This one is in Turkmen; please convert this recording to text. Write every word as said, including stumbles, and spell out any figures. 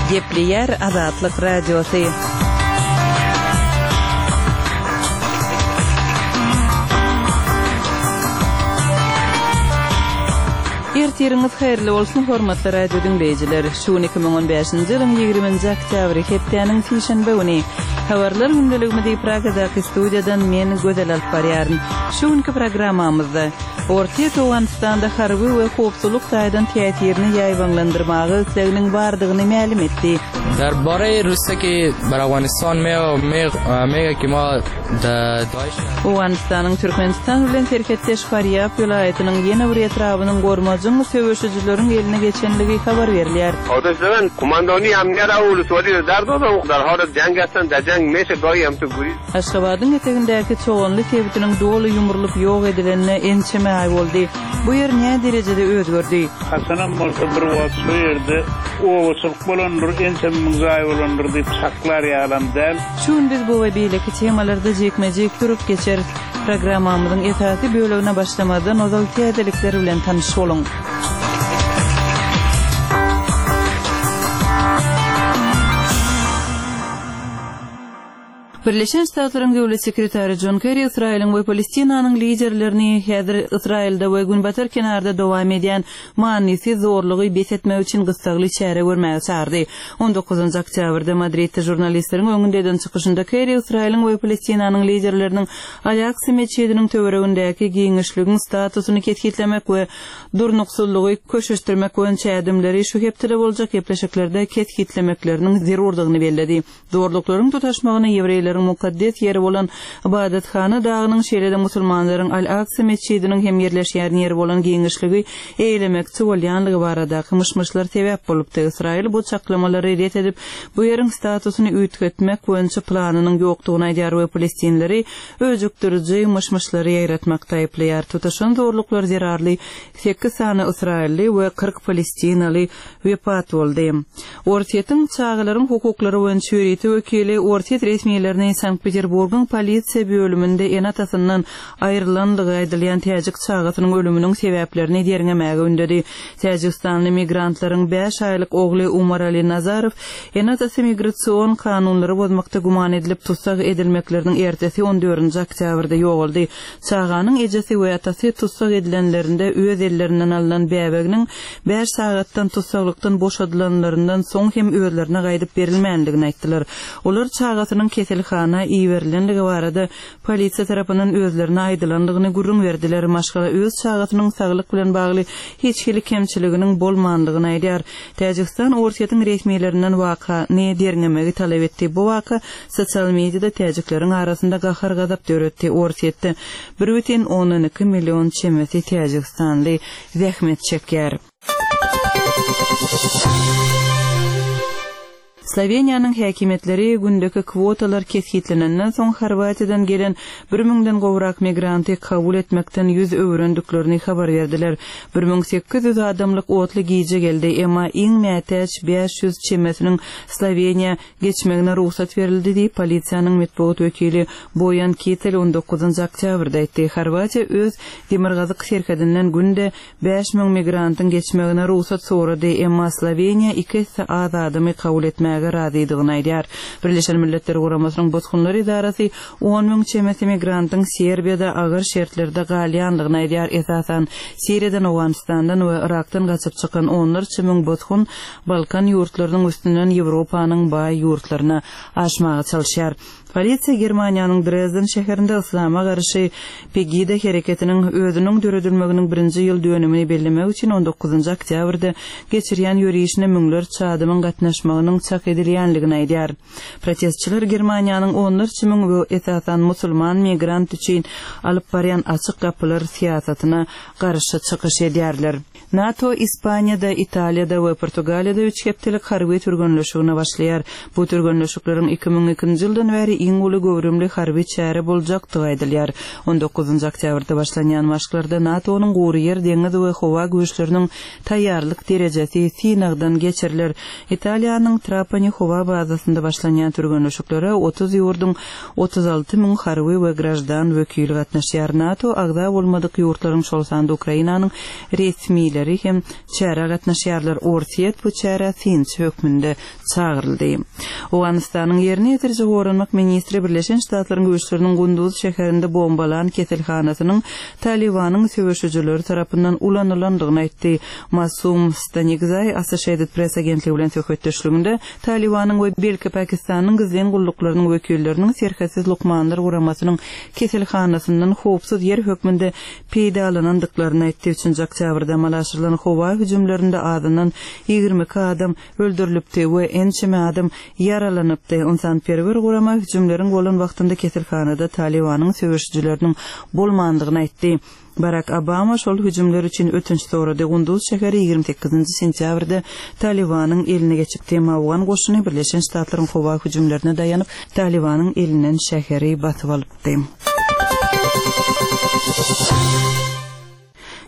Gepleyer Azatlık Radyosu. Ertiriniz hayırlı olsun hormatly radio dinleyijiler. Şu iki bin on beşinji ýylyň ýygrimiňji oktýabry hepdeniň tişenbe güni habarlar gündeliginde Pragadaky studiýadan men Gözel alyp barýaryn. Şu günki programmamyzda Orta Ýowganystanda harby we howpsuzlyk taýdan teýetirini ýaýbanlandyrmagy isleginiň bardygyny ma'lum etdi. درباره روسیه که بر افغانستان میگه که ما Owganystanyň Türkmenistan bilen terketleş Faryap ýylaýatynyň ýene bir etrabynyň gormajyň söwüşçüleriň eline geçenligi habar berilýär. Odamlar komandony amniyat awlusyny dardo dar hada jang etsän da jang meşe goýam tu guri. Aşgabatyň etegindäki çoğunly tebitiniň doly ýumurlyp ýok edilenine ençeme ay boldy. Bu ýer näme derejede özgördi? Hasanam bolsa bir wagt şu ýerde owçylyk bolandyr ençeme müzay bolandyr diýip saklar ýalan däl. Şun biz bu we beýleki temalarda jekmejek durup geçer. Programmamyzyň esasy bölügine başlamadan ozal täzelikler bilen tanyş boluň. Birleşen Ştatlaryň Döwlet Sekretary John Kerry Israýlyň we Palestinanyň liderlerini häzir Israýilde we günbatar kenarda dowam edýän manysy zorlugy besetmek üçin gysgaly çäre görmäge çağırdy. on dokuzunçy oktýabrda Madridde jurnalistleriň öňündeden çykyşynda Kerry Israýlyň we Palestinanyň liderleriniň Al-Aqsa meçidiniň töweregindäki giňişligiň statusyny ketkitlemek we durnuksullygy köşeşdirmek boýunça adamlary şu hepdere boljak gepleşiklerde ketkitlemekleriniň zerurdygyny bellädi. Zorluklaryň tutaşmagyny ýewreýler mukaddes ýeri bolan ibadetkana dagynyň şeýlede musulmanlaryň Al-Aqsa meçidiniň hem ýerleşýän ýeri bolan giňişligi eýlemekçi bolýanlygy barada kymyşmyşlar sebäp bolupdy. Israýil bu çaklamalary ret edip bu ýeriň statusyny üýtgetmek boýunça planynyň ýokdugyny aýdýar we Palestinleri özükdiriji myşmyşlary ýaratmakda aýplaýar. Tutaşan zorluklar zerarly sekiz sany Israýilli we kırk Palestinaly wepat boldy. Ortiýetiň çağalaryň hukuklary boýunça ýürüýti wekili Ortiýet resmiýetlerini Sankt-Peterburgyň polisiýa bölüminde enatasyndan aýrylandygy aýdylýan täjik çağatynyň ölüminiň sebäplerini derňemäge ündedi. Täjikistanly migrantlaryň beş aýlyk ogly Umar Ali Nazarow enatasy migrasiýon kanunlary bozmakda guman edilip tutsak edilmekleriniň ertesi on dördünçi oktýabrda ýogaldy. Çağanyň ejesi we atasy tutsak edilenlerinde öz ellerinden alynan bäbeginiň beş sagatdan tutsaklykdan boşadylanlaryndan soň hem özlerine gaýdyp berilmändigini aýtdylar. Olar çağatynyň keselhana iýerilenligi barada polisiýa tarapyndan özlerine aýdylandygyny gurrun berdiler. Maşgala öz çağatynyň saglyk bilen bagly hiç hili kemçiliginiň bolmandygyny aýdýar. Täjikistan ortiýetiň resmiýetlerinden waka ne derňemegi talap etdi. Bu waka sosial mediada täjikleriň arasynda gahar gazap döretdi. Ortiýetde bir butun on iki million çemeti Täjikistanly zähmet çekýär. Sloveniýanyň häkimetleri gündeki kwotalar keskitlenenden soň Horwatiýadan gelen bir miňden gowrak migranty kabul etmekden ýüz öwrendiklerini habar berdiler. bir miň sekiz ýüz adamlyk otly giýje geldi, emma iň mätäç beş ýüz çemesiniň Sloveniýa geçmegine ruhsat berildi diýip polisiýanyň medeniýet wekili Boyan Ketel on dokuzunçy oktýabrda aýtdy. Horwatiýa öz demirgazyk şerketinden günde beş miň migrantyň geçmegine ruhsat sorady, emma Sloveniýa iki saat adamy kabul etmäge razydygyny aýdýar. Birleşen Milletler Guramasynyň bozgunlary idarasy on miň çemeti migrantyň Serbiýada agyr şertlerde galýandygyny aýdýar. Esasan Siriýadan, Owganystandan we Irakdan gaçyp çykan onlarça miň bozgun Balkan ýurtlarynyň üstünden Ýewropanyň baý ýurtlaryna aşmagy çalyşýar. Polisiýa Germaniýanyň Dresden şäherinde islama garşy Pegida hereketiniň özüniň döredilmeginiň birinji ýyl dönümini bellemek üçin on dokuzunçy oktýabrda geçirýän ýürüýüşine müňler çadymyň gatnaşmagynyň çak edilýänligini aýdýar. Protestçiler Germaniýanyň onlarça miň esasan musulman migrant üçin alyp barýan açyk gapylar siýasatyna garşy çykyş edýärler. NATO Ispaniýada, Italiýada we Portugaliýada üç hepdelik harby türgünleşigine başlaýar. Bu türgünleşikleriň iki miň ikinji ýyldan bäri iň uly göwrümli harby çäre boljakdygy aýdylýar. on dokuzunçy oktýabrda başlanýan maşglarda NATO'nun gowy yer, deňiz we howa güýçleriniň taýýarlyk derejesi synagdan geçirilir. Italiýanyň Trapani howa bazasynda başlanýan türgenleşiklere otuz ýurdun otuz alty müň harby we grajdan wekili gatnaşýar. NATO agda bolmadyk ýurtlaryň şol sanda Ukrainanyň resmileri hem çäre gatnaşýarlar. Orsiýet bu çäre Finç hökmünde çağıryldy. Owganystanyň ýerine ýetirjek öwrenmek ministri Birleşen Ştatlaryň güýçleriniň Gunduz şäherinde bombalan keselhanasynyň Talibanyň söwüşçüleri tarapyndan ulanýandygyny aýtdy. Masum Stanigzay Associated Press agentligi bilen söhbetdeşliginde Talibanyň we belki Pakistanyň gizlen gulluklarının wekilleriniň serhasiz Lukmanlar guramasynyň keselhanasyndan howpsuz yer hökmünde peýdalanandyklaryny aýtdy. üçünçi oktýabrda malaşylan howa hüjümlerinde adynyň ýygrimi adam öldürilipdi we ençime adam yaralanypdy. Insanperwer gurama hüjümleriň bolan wagtynda keselhanada Talibanyň söwüşçüleriniň bolmandygyny aýtdy. Barack Obama şol hüjümler üçin ötünç sorady. Gunduz şäheri ýygrimi sekizinçi sentýabrda Talibanyň eline geçipdi. Awgan goşuny Birleşen Ştatlaryň howa hüjümlerine daýanyp Talibanyň elinden şäheri batyp alypdy.